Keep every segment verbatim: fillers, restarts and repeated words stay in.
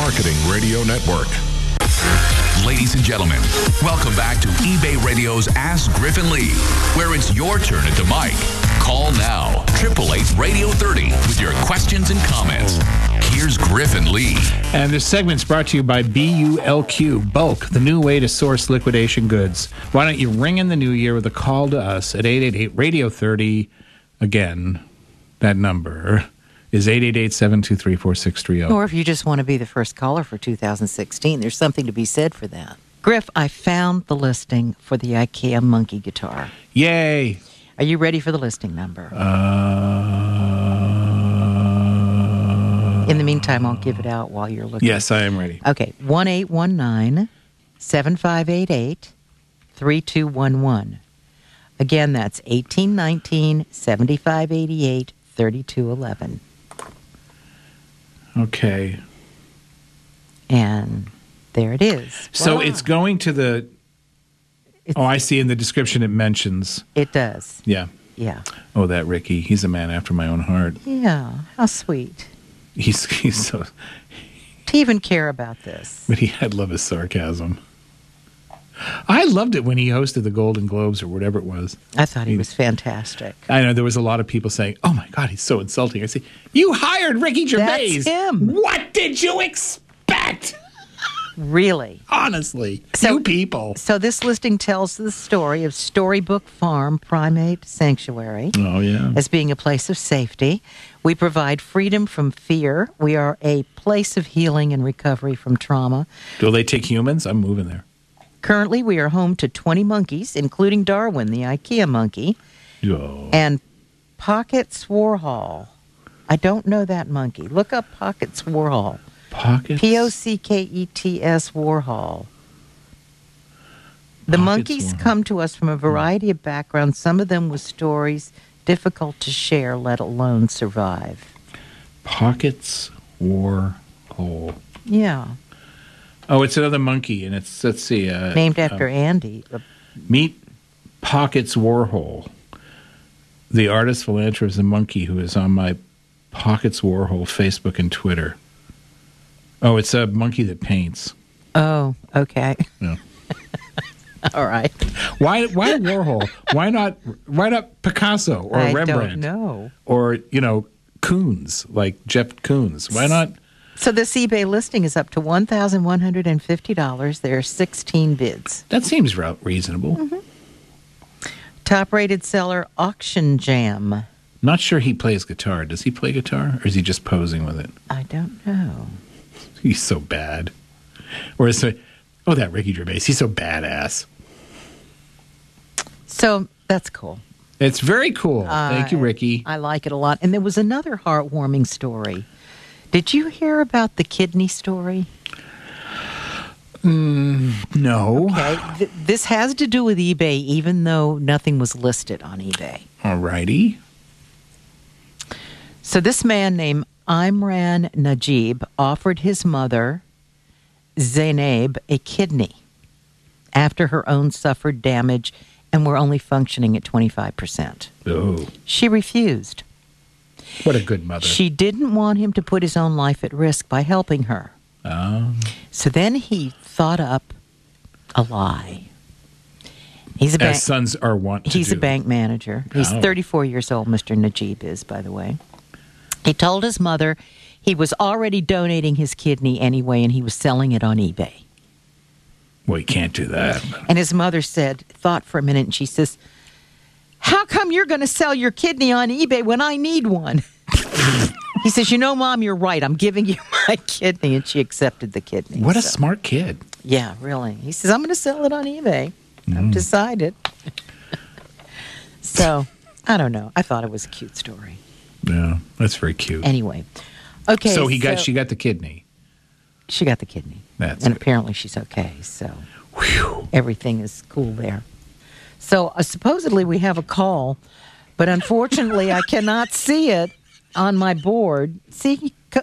Marketing Radio Network. Ladies and gentlemen, welcome back to eBay Radio's Ask Griffin Lee, where it's your turn at the mic. Call now, eight eight eight, radio thirty, with your questions and comments. Here's Griffin Lee. And this segment's brought to you by B U L Q, Bulk, the new way to source liquidation goods. Why don't you ring in the new year with a call to us at eight eight eight, radio thirty. Again, that number is eight eight eight, seven two three, four six three zero. Or if you just want to be the first caller for two thousand sixteen, there's something to be said for that. Griff, I found the listing for the IKEA Monkey guitar. Yay! Are you ready for the listing number? Uh, In the meantime, I'll give it out while you're looking. Yes, I am ready. Okay, one eight one nine, seven five eight eight, three two one one. Again, that's eighteen nineteen, seventy-five eighty-eight, thirty-two eleven. Okay. And there it is. So Wow. it's going to the... It's, Oh, I see in the description it mentions... It does. Yeah. Yeah. Oh, that Ricky. He's a man after my own heart. Yeah. How sweet. He's he's so... To even care about this. But he had love his sarcasm. I loved it when he hosted the Golden Globes or whatever it was. I thought he was fantastic. I know there was a lot of people saying, "Oh my God, he's so insulting." I say, "You hired Ricky Gervais. That's him. What did you expect?" Really? Honestly, So- you people. So this listing tells the story of Storybook Farm Primate Sanctuary Oh yeah. as being a place of safety. We provide freedom from fear. We are a place of healing and recovery from trauma. Do they take humans? I'm moving there. Currently, we are home to twenty monkeys, including Darwin, the IKEA monkey, Oh. and Pockets Warhol. I don't know that monkey. Look up Pockets Warhol. Pockets. P O C K E T S Warhol. The Pockets monkeys Warhol. come to us from a variety of backgrounds, some of them with stories difficult to share, let alone survive. Pockets Warhol. Yeah. Oh, it's another monkey, and it's let's see. Uh, Named after uh, Andy. Meet Pockets Warhol, the artist, philanthropist, and monkey who is on my Pockets Warhol Facebook and Twitter. Oh, it's a monkey that paints. Oh, okay. Yeah. All right. Why? Why Warhol? Why not? Why not Picasso or I Rembrandt? don't know. Or you know, Koons, like Jeff Koons. Why not? So this eBay listing is up to one thousand one hundred fifty dollars. There are sixteen bids. That seems re- reasonable. Mm-hmm. Top-rated seller, Auction Jam. Not sure he plays guitar. Does he play guitar, or is he just posing with it? I don't know. He's so bad. Or is it? Oh, that Ricky Gervais. He's so badass. So that's cool. It's very cool. Thank you, Uh, Ricky. I like it a lot. And there was another heartwarming story. Did you hear about the kidney story? No. Okay. Th- this has to do with eBay, even though nothing was listed on eBay. All righty. So this man named Imran Najib offered his mother, Zainab, a kidney after her own suffered damage and were only functioning at twenty-five percent. Oh, She refused. what a good mother. She didn't want him to put his own life at risk by helping her. Oh. So then he thought up a lie. He's a bank. As sons are wont to He's do. a bank manager. He's Oh. thirty-four years old, Mister Najib is, by the way. He told his mother he was already donating his kidney anyway, and he was selling it on eBay. Well, you can't do that. And his mother said, thought for a minute, and she says, "How come you're going to sell your kidney on eBay when I need one?" He says, "You know, Mom, you're right. I'm giving you my kidney." And she accepted the kidney. What a So- smart kid. Yeah, really. He says, "I'm going to sell it on eBay. I've decided." So, I don't know. I thought it was a cute story. Yeah, that's very cute. Anyway. Okay. so he got she got the kidney. She got the kidney. That's and good. apparently she's okay. So Whew. everything is cool there. So uh, supposedly we have a call, but unfortunately I cannot see it on my board. See? Co-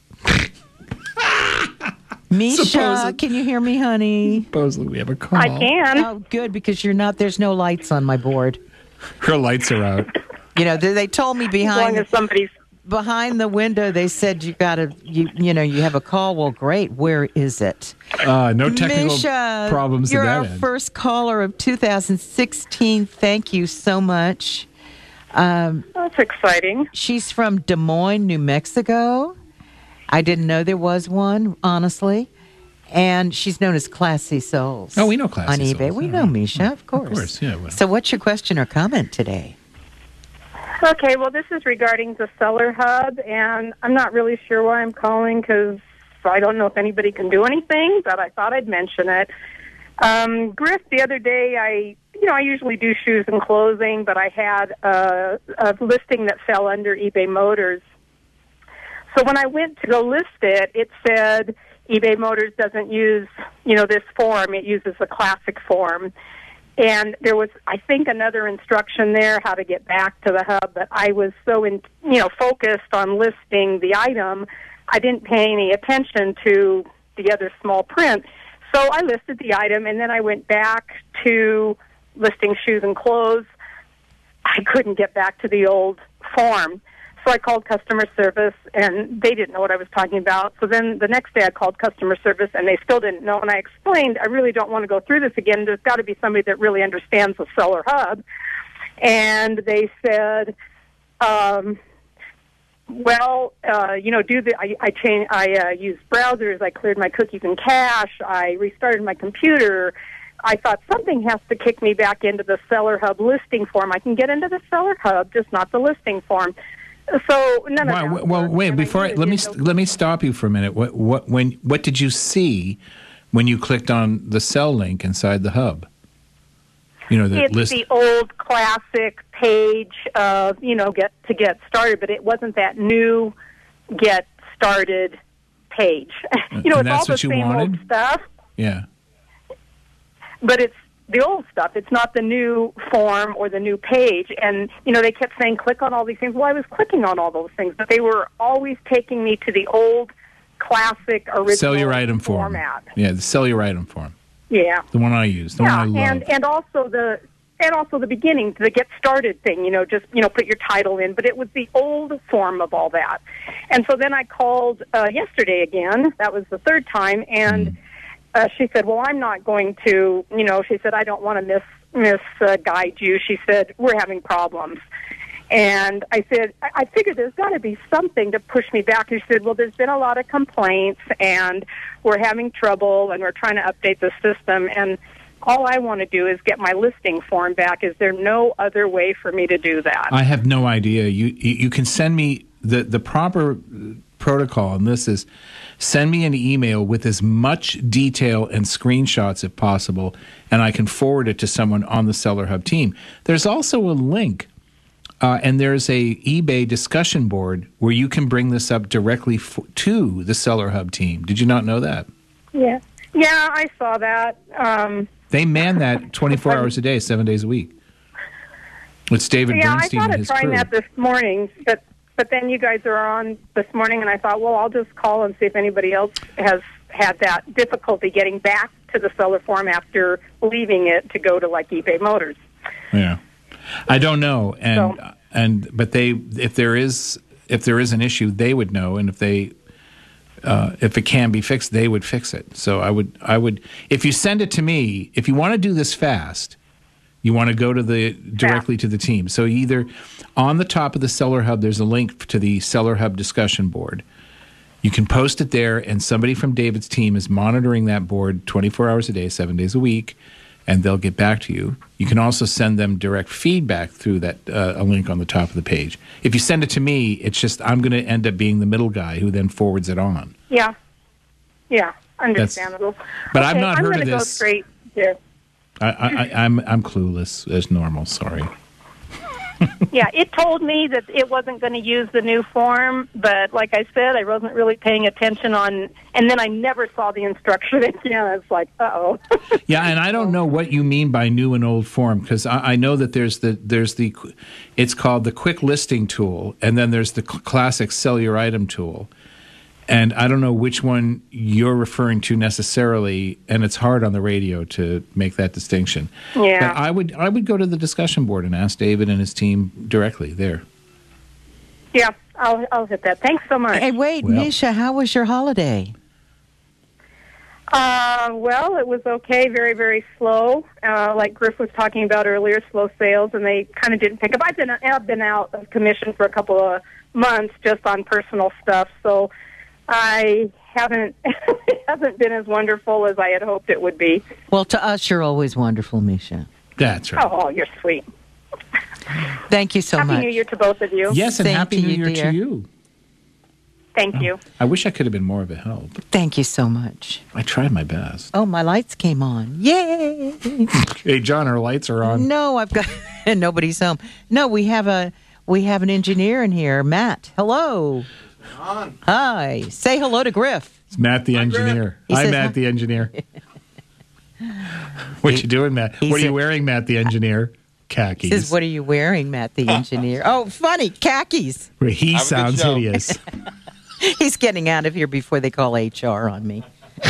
Misha, Supposed- can you hear me, honey? Supposedly we have a call. I can. Oh, good, because you're not. There's no lights on my board. Her lights are out. You know, they, they told me As long behind. as somebody's behind the window, they said you got to, you you know, you have a call. Well, great. Where is it? Uh, no technical Misha, problems you're at that our end. first caller of two thousand sixteen. Thank you so much. Um, That's exciting. she's from Des Moines, New Mexico. I didn't know there was one, honestly. And she's known as Classy Souls. Oh, we know Classy on eBay. Souls. We Yeah, know right. Misha, of course. Of course, yeah. Well. So, what's your question or comment today? Okay, well, this is regarding the Seller Hub, and I'm not really sure why I'm calling because I don't know if anybody can do anything, but I thought I'd mention it. Um, Griff, the other day, I, you know, I usually do shoes and clothing, but I had a, a listing that fell under eBay Motors. So when I went to go list it, it said eBay Motors doesn't use, you know, this form. It uses the classic form. And there was, I think, another instruction there how to get back to the hub, but I was so, in, you know, focused on listing the item, I didn't pay any attention to the other small print. So I listed the item, and then I went back to listing shoes and clothes. I couldn't get back to the old form. So I called customer service, and they didn't know what I was talking about. So then the next day I called customer service, and they still didn't know. And I explained, I really don't want to go through this again. There's got to be somebody that really understands the Seller Hub. And they said, um, well, uh, you know, do the, I, I, changed, I uh, used browsers, I cleared my cookies and cache, I restarted my computer. I thought something has to kick me back into the Seller Hub listing form. I can get into the Seller Hub, just not the listing form. So none of Well, that well worked, wait. and I Before I, really let me didn't know- let me stop you for a minute. What what when what did you see when you clicked on the cell link inside the hub? You know the It's list. the old classic page of, you know, get to get started, but it wasn't that new get started page. you know, And it's all that's the what you same old wanted? stuff, Yeah. but it's the old stuff. It's not the new form or the new page. And, you know, they kept saying, click on all these things. Well, I was clicking on all those things, but they were always taking me to the old classic original Sell your item form. format. Yeah, the sell your item form. Yeah. The one I use. The Yeah, one I love. and and also the and also the beginning, the get started thing. You know, just you know, put your title in. But it was the old form of all that. And so then I called uh, yesterday again. That was the third time, and Mm. uh, she said, "Well, I'm not going to." You know, she said, "I don't want to miss miss uh, guide you." She said, "We're having problems." And I said, I, I figured there's got to be something to push me back. And she said, well, there's been a lot of complaints, and we're having trouble, and we're trying to update the system. And all I want to do is get my listing form back. Is there no other way for me to do that? I have no idea. You you you can send me the the proper protocol on this is send me an email with as much detail and screenshots if possible, and I can forward it to someone on the Seller Hub team. There's also a link. Uh, and there's a eBay discussion board where you can bring this up directly f- to the Seller Hub team. Did you not know that? Yeah. Yeah, I saw that. Um, They man that twenty-four hours a day, seven days a week. It's David yeah, I Bernstein thought and of his trying crew. that this morning, but but then you guys are on this morning, and I thought, well, I'll just call and see if anybody else has had that difficulty getting back to the seller form after leaving it to go to like eBay Motors. Yeah, I don't know, and So- and but they if there is if there is an issue, they would know, and if they uh, if it can be fixed, they would fix it. So I would I would if you send it to me, if you want to do this fast, you want to go to the directly to the team. So either on the top of the Seller Hub, there's a link to the Seller Hub discussion board. You can post it there, and somebody from David's team is monitoring that board twenty-four hours a day, seven days a week, and they'll get back to you. You can also send them direct feedback through that uh, a link on the top of the page. If you send it to me, it's just I'm going to end up being the middle guy who then forwards it on. Yeah, yeah, understandable. but I've Okay, not I'm heard gonna of go this. straight there. I, I, I, I'm I'm clueless as normal. Sorry. Yeah, it told me that it wasn't going to use the new form, but like I said, I wasn't really paying attention on, and then I never saw the instruction again. I was like, uh-oh. Yeah, and I don't know what you mean by new and old form, because I, I know that there's the there's the it's called the quick listing tool, and then there's the cl- classic sell your item tool, and I don't know which one you're referring to necessarily, and it's hard on the radio to make that distinction. Yeah. But I would I would go to the discussion board and ask David and his team directly there. Yeah, I'll I'll hit that. Thanks so much. Hey, wait, Well. Misha, how was your holiday? Uh, well, it was okay, very, very slow. Uh, like Griff was talking about earlier, slow sales, and they kind of didn't pick up. I've been, I've been out of commission for a couple of months just on personal stuff, so I haven't, it hasn't been as wonderful as I had hoped it would be. Well, to us, you're always wonderful, Misha. That's right. Oh, you're sweet. Thank you so Happy much. New Year to both of you. Yes, and Same Happy to New you, Year dear. to you. Thank you. I wish I could have been more of a help. Thank you so much. I tried my best. Oh, my lights came on. Yay! Hey, John, our lights are on. No, I've got and nobody's home. No, we have a we have an engineer in here, Matt. Hello. On. Hi. Say hello to Griff. It's Matt the engineer. He Hi, says Matt hi. the engineer. What He- you doing, Matt? he What are you said- wearing, Matt the engineer? He Khakis. says, "What are you wearing, Matt the engineer?" Oh, funny khakis. He Have a good sounds show. hideous. He's getting out of here before they call H R on me.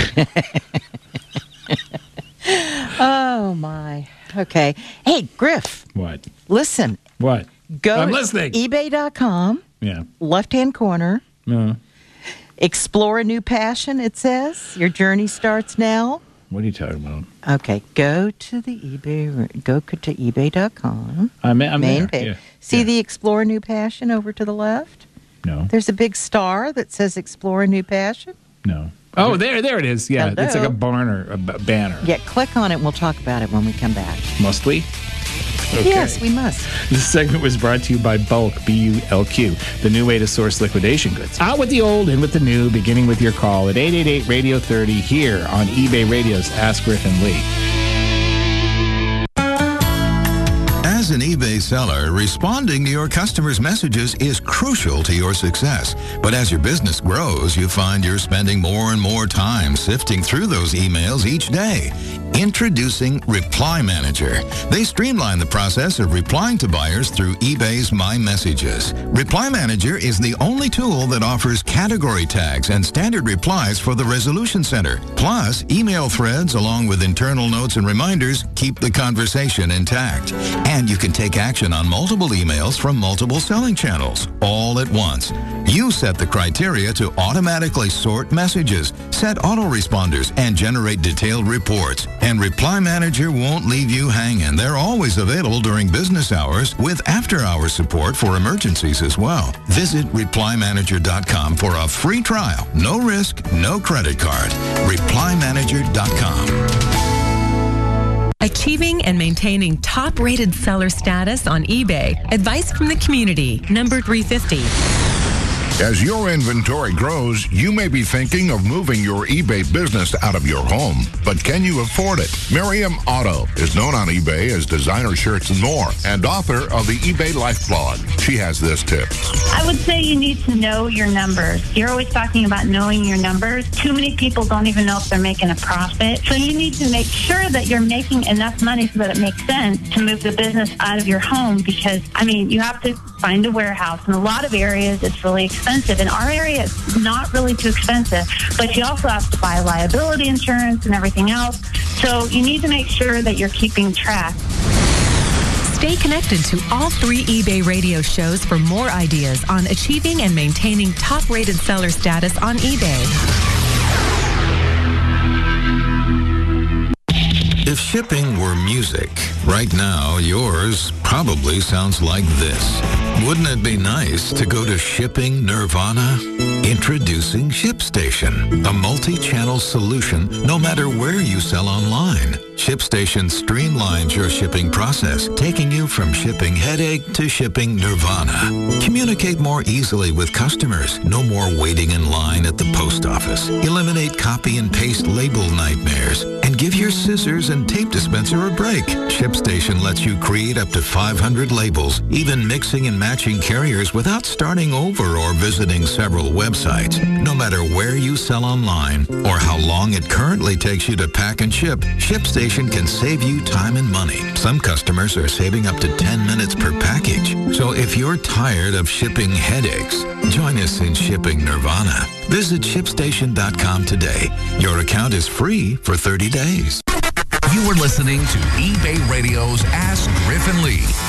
Oh my. Okay. Hey, Griff. What? Listen. What? Go I'm to listening. ebay dot com, Yeah. left-hand corner. No. Explore a new passion, it says. Your journey starts now. What are you talking about? Okay, go to the eBay, go to ebay dot com. I'm, I'm Main there. page. Yeah. See Yeah. the Explore a New Passion over to the left? No. There's a big star that says Explore a New Passion. No. Oh, there, there it is. Yeah, Hello. it's like a banner, a b- banner. Yeah, click on it and we'll talk about it when we come back. Must we? Okay. Yes, we must. This segment was brought to you by Bulk, B U L Q, the new way to source liquidation goods. Out with the old, in with the new, beginning with your call at eight eight eight radio thirty here on eBay Radio's Ask Griffin Lee. As an eBay seller, responding to your customers' messages is crucial to your success. But as your business grows, you find you're spending more and more time sifting through those emails each day. Introducing Reply Manager. They streamline the process of replying to buyers through eBay's My Messages. Reply Manager is the only tool that offers category tags and standard replies for the Resolution Center. Plus, email threads along with internal notes and reminders keep the conversation intact. And you can take action on multiple emails from multiple selling channels all at once. You set the criteria to automatically sort messages, set autoresponders, and generate detailed reports. And Reply Manager won't leave you hanging. They're always available during business hours with after-hours support for emergencies as well. Visit reply manager dot com for a free trial. No risk, no credit card. reply manager dot com. Achieving and maintaining top-rated seller status on eBay. Advice from the community. Number three fifty. As your inventory grows, you may be thinking of moving your eBay business out of your home, but can you afford it? Miriam Otto is known on eBay as Designer Shirts and More and author of the eBay Life blog. She has this tip. I would say you need to know your numbers. You're always talking about knowing your numbers. Too many people don't even know if they're making a profit. So you need to make sure that you're making enough money so that it makes sense to move the business out of your home because, I mean, you have to find a warehouse. In a lot of areas, it's really expensive. In our area, it's not really too expensive, but you also have to buy liability insurance and everything else. So you need to make sure that you're keeping track. Stay connected to all three eBay radio shows for more ideas on achieving and maintaining top-rated seller status on eBay. If shipping were music, right now yours probably sounds like this. Wouldn't it be nice to go to Shipping Nirvana? Introducing ShipStation, a multi-channel solution no matter where you sell online. ShipStation streamlines your shipping process, taking you from shipping headache to shipping nirvana. Communicate more easily with customers. No more waiting in line at the post office. Eliminate copy and paste label nightmares. And give your scissors and tape dispenser a break. ShipStation lets you create up to five hundred labels, even mixing and matching carriers without starting over or visiting several websites. No matter where you sell online or how long it currently takes you to pack and ship, ShipStation can save you time and money. Some customers are saving up to ten minutes per package. So if you're tired of shipping headaches, join us in Shipping Nirvana. Visit ship station dot com today. Your account is free for thirty days. You are listening to eBay Radio's Ask Griffin Lee. And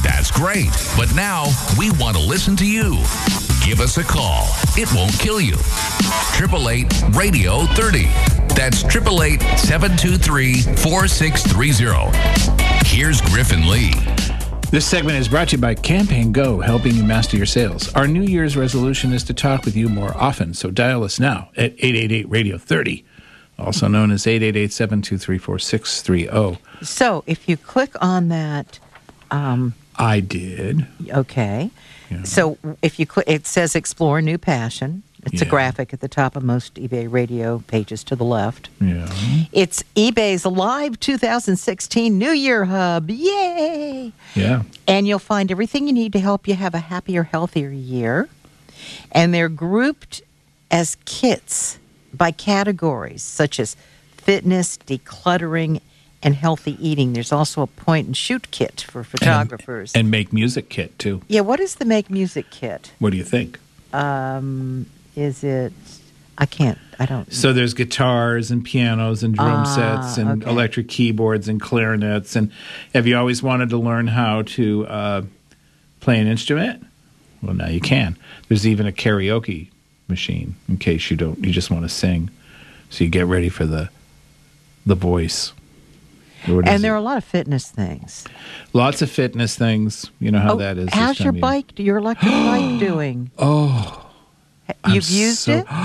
That's great. But now we want to listen to you. Give us a call. It won't kill you. eight eight eight, radio thirty. That's eight eight eight, seven two three, four six three zero. Here's Griffin Lee. This segment is brought to you by Campaign Go, helping you master your sales. Our New Year's resolution is to talk with you more often, so dial us now at eight eight eight, radio thirty, also known as eight eight eight, seven two three, four six three zero. So if you click on that... Um, I did. Okay. Yeah. So if you click, it says Explore New Passion. It's Yeah. a graphic at the top of most eBay radio pages to the left. Yeah. It's eBay's Live two thousand sixteen New Year Hub. Yay! Yeah. And you'll find everything you need to help you have a happier, healthier year. And they're grouped as kits by categories such as fitness, decluttering, and healthy eating. There's also a point and shoot kit for photographers. And, and make music kit, too. Yeah, what is the make music kit? What do you think? Um, is it? I can't. I don't. So there's guitars and pianos and drum Ah, sets and okay. electric keyboards and clarinets. And have you always wanted to learn how to uh, play an instrument? Well, now you can. There's even a karaoke machine in case you don't. You just want to sing. So you get ready for the the voice. What is And there are it? a lot of fitness things. Lots of fitness things. You know how Oh, that is. this how's your time of year. bike? Your electric bike doing? Oh, You've I'm used so- it?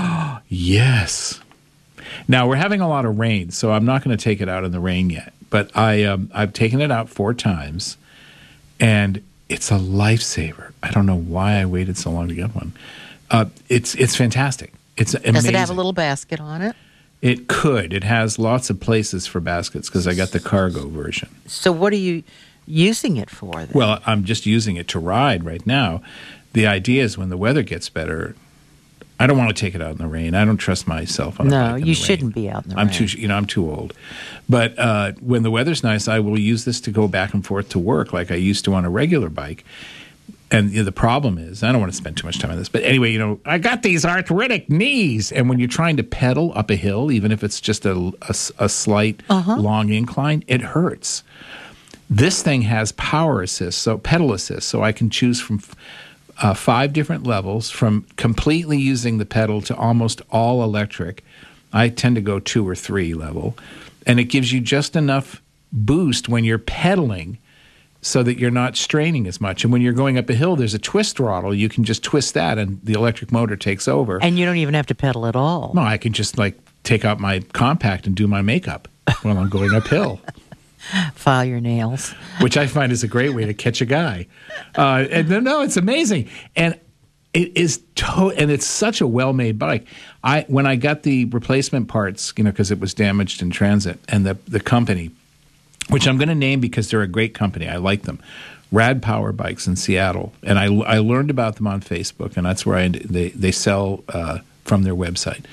Yes. Now we're having a lot of rain, so I'm not going to take it out in the rain yet. But I, um, I've taken it out four times, and it's a lifesaver. I don't know why I waited so long to get one. Uh, it's it's fantastic. It's amazing. Does it have a little basket on it? It could. It has lots of places for baskets because I got the cargo version. So what are you using it for then? Well, I'm just using it to ride right now. The idea is when the weather gets better, I don't want to take it out in the rain. I don't trust myself on a No, bike in you the rain. shouldn't be out in the I'm rain. too, you know, I'm too old. But uh, when the weather's nice, I will use this to go back and forth to work like I used to on a regular bike. And you know, the problem is, I don't want to spend too much time on this, but anyway, you know, I got these arthritic knees, and when you're trying to pedal up a hill, even if it's just a, a, a slight Uh-huh. long incline, it hurts. This thing has power assist, so pedal assist, so I can choose from uh, five different levels, from completely using the pedal to almost all electric. I tend to go two or three level, and it gives you just enough boost when you're pedaling so that you're not straining as much. And when you're going up a hill, there's a twist throttle. You can just twist that, and the electric motor takes over. And you don't even have to pedal at all. No, I can just like take out my compact and do my makeup while I'm going uphill, File your nails. which I find is a great way to catch a guy. Uh, and no, no, it's amazing, and it is to- and it's such a well-made bike. I when I got the replacement parts, you know, because it was damaged in transit, and the the company, which I'm going to name because they're a great company. I like them. Rad Power Bikes in Seattle. And I, I learned about them on Facebook, and that's where I, they, they sell uh, from their website.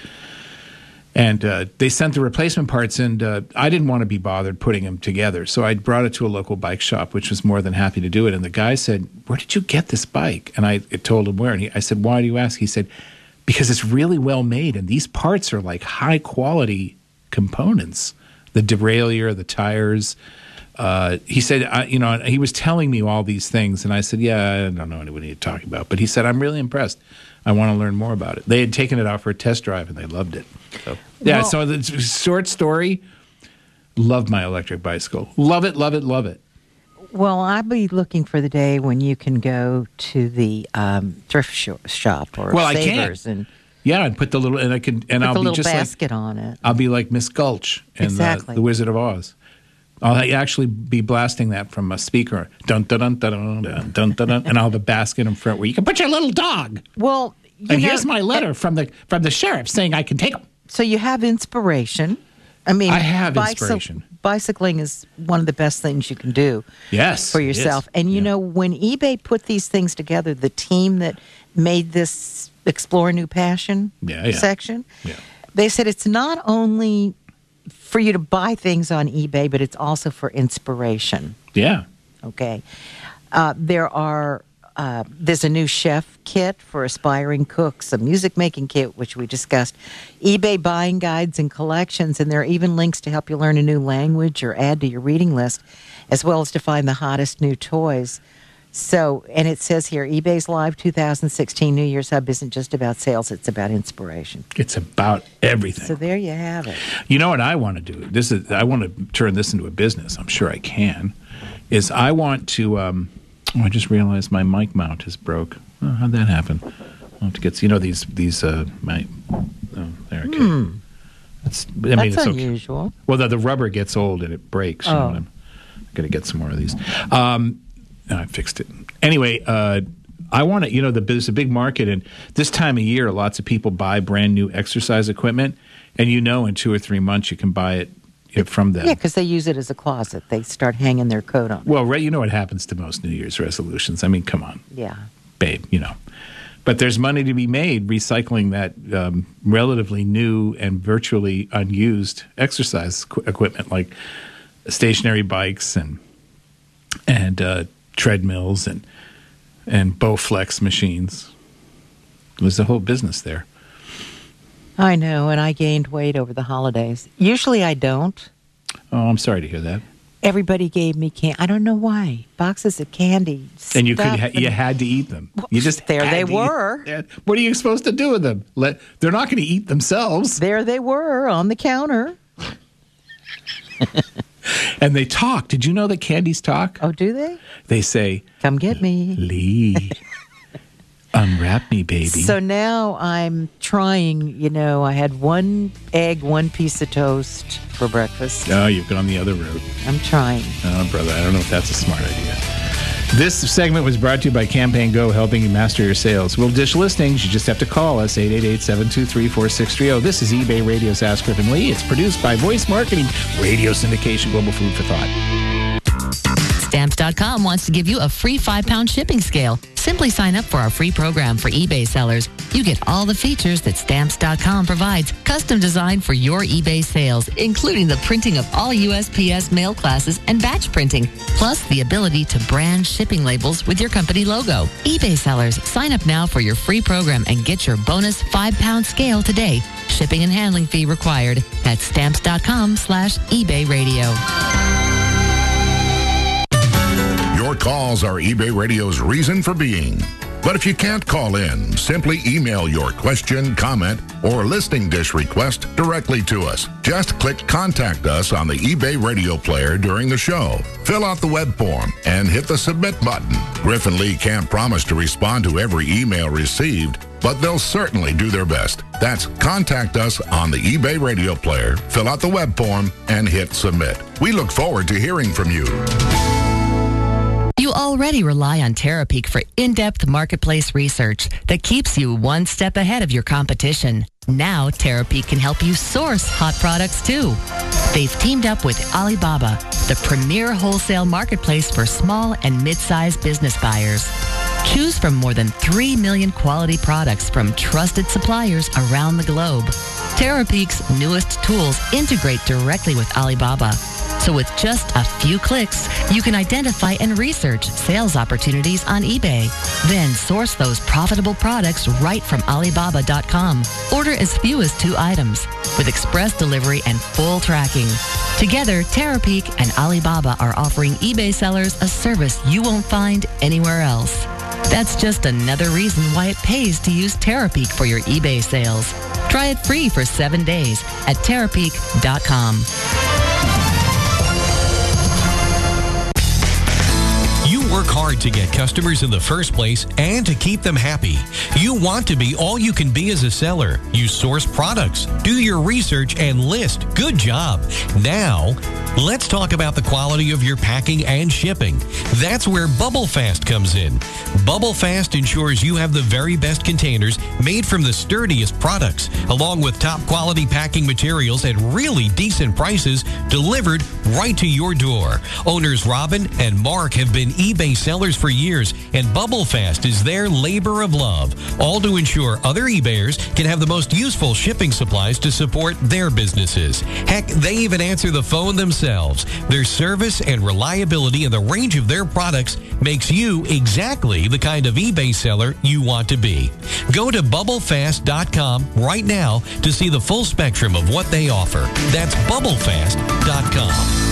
And uh, they sent the replacement parts, and uh, I didn't want to be bothered putting them together. So I brought it to a local bike shop, which was more than happy to do it. And the guy said, "Where did you get this bike?" And I told him where. And he, I said, "Why do you ask?" He said, "Because it's really well made, and these parts are like high quality components. The derailleur, the tires." Uh, he said, I, you know, he was telling me all these things, and I said, "Yeah, I don't know what you're talking about." But he said, "I'm really impressed. I want to learn more about it." They had taken it out for a test drive, and they loved it. So, yeah, Well- so the short story, love my electric bicycle. Love it, love it, love it. Well, I'll be looking for the day when you can go to the um, thrift sh- shop or Well, I can't. Savers and Yeah, and put the little, and I can, and put I'll the be little just like, basket on it. I'll be like Miss Gulch in Exactly. the, the Wizard of Oz. I'll actually be blasting that from a speaker, dun dun dun dun dun dun dun, dun, dun, and I'll have a basket in front where you can put your little dog. Well, you And know, here's my letter from the from the sheriff saying I can take them. So you have inspiration. I mean, I have bicy- inspiration. Bicycling is one of the best things you can do Yes, for it is. yourself. And you Yeah. know, when eBay put these things together, the team that made this Explore New Passion Yeah, yeah. section, Yeah. they said it's not only for you to buy things on eBay, but it's also for inspiration. Yeah. Okay. Uh, there are, uh, there's a new chef kit for aspiring cooks, a music making kit, which we discussed, eBay buying guides and collections, and there are even links to help you learn a new language or add to your reading list, as well as to find the hottest new toys. So, and it says here, eBay's Live two thousand sixteen New Year's Hub isn't just about sales, it's about inspiration. It's about everything. So there you have it. You know what I want to do? This is I want to turn this into a business. I'm sure I can. Is I want to. Um, oh, I just realized my mic mount is broke. Oh, how'd that happen? I'll have to get. You know these these uh, my. Oh, there. Okay. Hmm. It's, I mean, That's it's unusual. Okay. Well, the, the rubber gets old and it breaks. You Oh. know what I'm, I'm going to get some more of these. Um, no, I fixed it. Anyway, uh, I want to. You know, the, there's a big market, and this time of year, lots of people buy brand new exercise equipment, and you know, in two or three months, you can buy it. It from them. Yeah, because they use it as a closet. They start hanging their coat on. Well, right, you know what happens to most New Year's resolutions. I mean, come on. Yeah. Babe, you know. But there's money to be made recycling that um, relatively new and virtually unused exercise qu- equipment like stationary bikes and and uh, treadmills and and Bowflex machines. There's a whole business there. I know, and I gained weight over the holidays. Usually I don't. Oh, I'm sorry to hear that. Everybody gave me candy. I don't know why. Boxes of candy. And you could stuff, ha- and- you had to eat them. You just There had they to eat- were. Yeah. What are you supposed to do with them? Let they're not going to eat themselves. There they were on the counter. And they talk. Did you know that candies talk? Oh, do they? They say, Come get me. Lee, unwrap me, baby. So now I'm trying, you know, I had one egg, one piece of toast for breakfast. Oh, you've gone the other route. I'm trying. Oh, brother, I don't know if that's a smart idea. This segment was brought to you by Campaign Go, helping you master your sales. We'll dish listings. You just have to call us, eight eight eight, seven two three, four six three zero. This is eBay Radio's Ask Griffin Lee. It's produced by Voice Marketing, Radio Syndication, Global Food for Thought. Stamps dot com wants to give you a free five-pound shipping scale. Simply sign up for our free program for eBay sellers. You get all the features that Stamps dot com provides, custom designed for your eBay sales, including the printing of all U S P S mail classes and batch printing, plus the ability to brand shipping labels with your company logo. eBay sellers, sign up now for your free program and get your bonus five-pound scale today. Shipping and handling fee required. That's Stamps dot com slash eBay radio. Your calls are eBay Radio's reason for being. But if you can't call in, simply email your question, comment, or listing dish request directly to us. Just click Contact Us on the eBay Radio player during the show. Fill out the web form and hit the Submit button. Griffin Lee can't promise to respond to every email received, but they'll certainly do their best. That's Contact Us on the eBay Radio player, fill out the web form, and hit Submit. We look forward to hearing from you. You already rely on Terapeak for in-depth marketplace research that keeps you one step ahead of your competition. Now, Terapeak can help you source hot products too. They've teamed up with Alibaba, the premier wholesale marketplace for small and mid-sized business buyers. Choose from more than three million quality products from trusted suppliers around the globe. Terapeak's newest tools integrate directly with Alibaba. So with just a few clicks, you can identify and research sales opportunities on eBay. Then source those profitable products right from Alibaba dot com. Order as few as two items with express delivery and full tracking. Together, Terapeak and Alibaba are offering eBay sellers a service you won't find anywhere else. That's just another reason why it pays to use Terapeak for your eBay sales. Try it free for seven days at Terapeak dot com. Work hard to get customers in the first place and to keep them happy. You want to be all you can be as a seller. You source products, do your research, and list. Good job. Now, let's talk about the quality of your packing and shipping. That's where Bubble Fast comes in. Bubble Fast ensures you have the very best containers made from the sturdiest products, along with top quality packing materials at really decent prices delivered right to your door. Owners Robin and Mark have been eBay sellers for years, and Bubble Fast is their labor of love, all to ensure other eBayers can have the most useful shipping supplies to support their businesses. Heck, they even answer the phone themselves. Their service and reliability and the range of their products makes you exactly the kind of eBay seller you want to be. Go to Bubble Fast dot com right now to see the full spectrum of what they offer. That's Bubble Fast dot com.